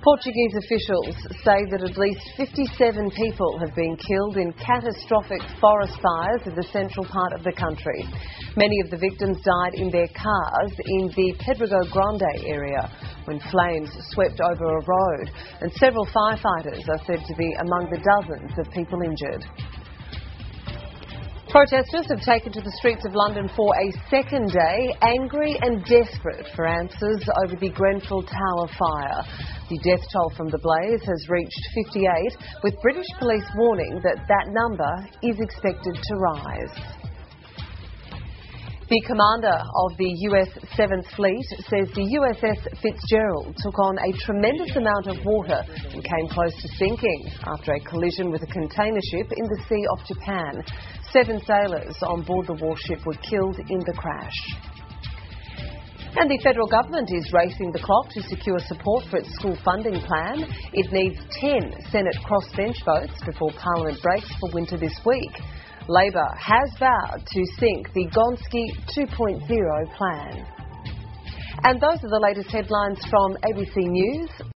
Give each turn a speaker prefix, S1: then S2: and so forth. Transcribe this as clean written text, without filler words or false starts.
S1: Portuguese officials say that at least 57 people have been killed in catastrophic forest fires in the central part of the country. Many of the victims died in their cars in the Pedrógão Grande area when flames swept over a road, and several firefighters are said to be among the dozens of people injured. Protesters have taken to the streets of London for a second day, angry and desperate for answers over the Grenfell Tower fire. The death toll from the blaze has reached 58, with British police warning that that number is expected to rise. The commander of the US 7th Fleet says the USS Fitzgerald took on a tremendous amount of water and came close to sinking after a collision with a container ship in the Sea of Japan. 7 sailors on board the warship were killed in the crash. And the federal government is racing the clock to secure support for its school funding plan. It needs 10 Senate crossbench votes before Parliament breaks for winter this week. Labor has vowed to sink the Gonski 2.0 plan. And those are the latest headlines from ABC News.